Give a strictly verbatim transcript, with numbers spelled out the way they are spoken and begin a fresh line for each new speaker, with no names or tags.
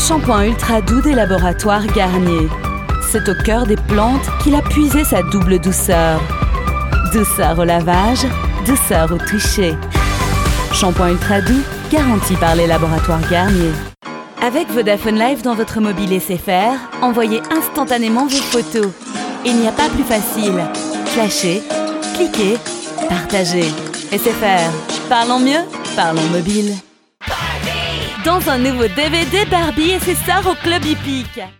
Shampoing ultra doux des laboratoires Garnier. C'est au cœur des plantes qu'il a puisé sa double douceur. Douceur au lavage, douceur au toucher. Shampoing ultra doux, garanti par les laboratoires Garnier. Avec Vodafone Live dans votre mobile S F R, envoyez instantanément vos photos. Il n'y a pas plus facile. Flashez, cliquez, partagez. S F R, parlons mieux, parlons mobile. Dans un nouveau D V D Barbie et ses sœurs au Club Hippique.